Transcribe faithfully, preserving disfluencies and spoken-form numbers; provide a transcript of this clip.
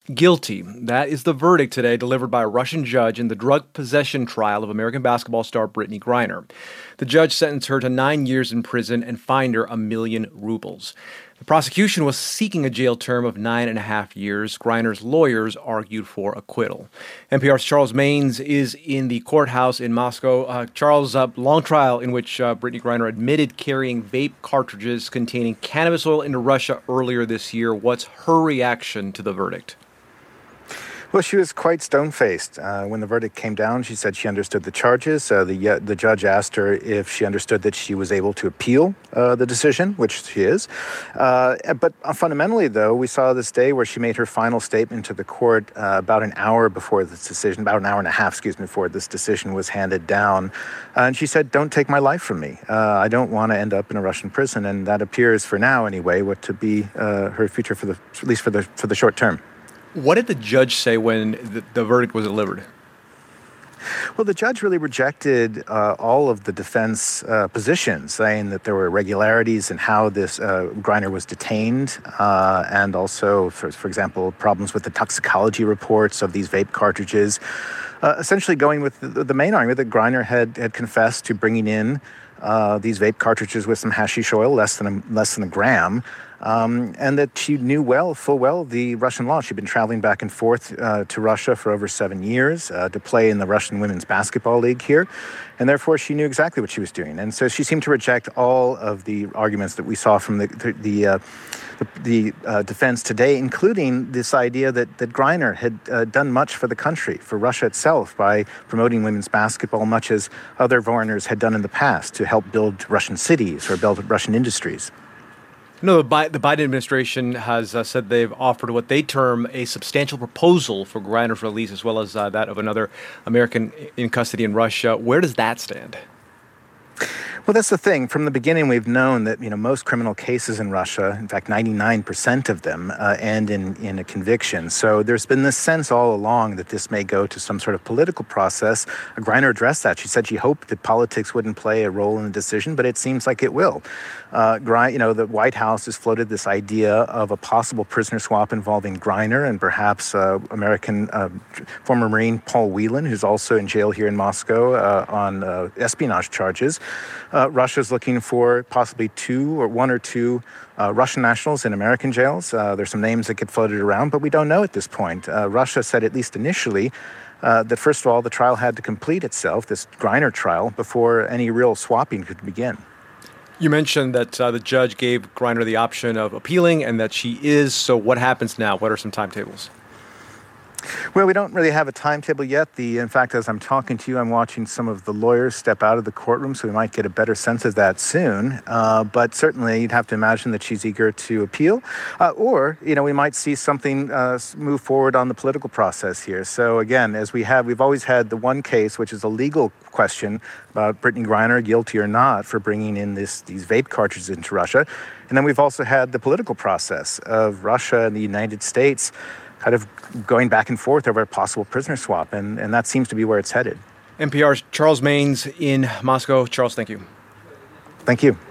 Guilty. That is the verdict today delivered by a Russian judge in the drug possession trial of American basketball star Brittany Griner. The judge sentenced her to nine years in prison and fined her a million rubles. The prosecution was seeking a jail term of nine and a half years. Griner's lawyers argued for acquittal. N P R's Charles Maynes is in the courthouse in Moscow. Uh, Charles, a long trial in which uh, Brittany Griner admitted carrying vape cartridges containing cannabis oil into Russia earlier this year. What's her reaction to the verdict? Well, she was quite stone-faced. Uh, when the verdict came down, she said she understood the charges. Uh, the uh, the judge asked her if she understood that she was able to appeal uh, the decision, which she is. Uh, but fundamentally, though, we saw this day where she made her final statement to the court uh, about an hour before this decision, about an hour and a half, excuse me, before this decision was handed down. Uh, and she said, "Don't take my life from me. Uh, I don't want to end up in a Russian prison." And that appears, for now anyway, what to be uh, her future for the at least for the for the short term. What did the judge say when the, the verdict was delivered? Well, the judge really rejected uh, all of the defense uh, positions, saying that there were irregularities in how this uh, Griner was detained, uh, and also, for, for example, problems with the toxicology reports of these vape cartridges. Uh, essentially going with the, the main argument that Griner had, had confessed to bringing in uh, these vape cartridges with some hashish oil, less than a, less than a gram, Um, and that she knew well, full well, the Russian law. She'd been traveling back and forth uh, to Russia for over seven years uh, to play in the Russian Women's Basketball League here, and therefore she knew exactly what she was doing. And so she seemed to reject all of the arguments that we saw from the the, the, uh, the, the uh, defense today, including this idea that, that Griner had uh, done much for the country, for Russia itself, by promoting women's basketball, much as other foreigners had done in the past to help build Russian cities or build Russian industries. No, the Bi- the Biden administration has uh, said they've offered what they term a substantial proposal for Griner's release, as well as uh, that of another American in custody in Russia. Where does that stand? Well, that's the thing. From the beginning, we've known that, you know, most criminal cases in Russia, in fact, ninety-nine percent of them uh, end in, in a conviction. So there's been this sense all along that this may go to some sort of political process. Uh, Griner addressed that. She said she hoped that politics wouldn't play a role in the decision, but it seems like it will. Uh, Griner, you know, the White House has floated this idea of a possible prisoner swap involving Griner and perhaps uh, American uh, former Marine Paul Whelan, who's also in jail here in Moscow uh, on uh, espionage charges. Uh, Russia's looking for possibly two or one or two uh, Russian nationals in American jails. Uh, there's some names that get floated around, but we don't know at this point. Uh, Russia said, at least initially, uh, that first of all, the trial had to complete itself, this Griner trial, before any real swapping could begin. You mentioned that uh, the judge gave Griner the option of appealing and that she is. So what happens now? What are some timetables? Well, we don't really have a timetable yet. The, in fact, as I'm talking to you, I'm watching some of the lawyers step out of the courtroom, so we might get a better sense of that soon. Uh, but certainly, you'd have to imagine that she's eager to appeal. Uh, or, you know, we might see something uh, move forward on the political process here. So again, as we have, we've always had the one case, which is a legal question about Brittany Griner, guilty or not, for bringing in this these vape cartridges into Russia. And then we've also had the political process of Russia and the United States kind of going back and forth over a possible prisoner swap, and, and that seems to be where it's headed. N P R's Charles Maynes in Moscow. Charles, thank you. Thank you.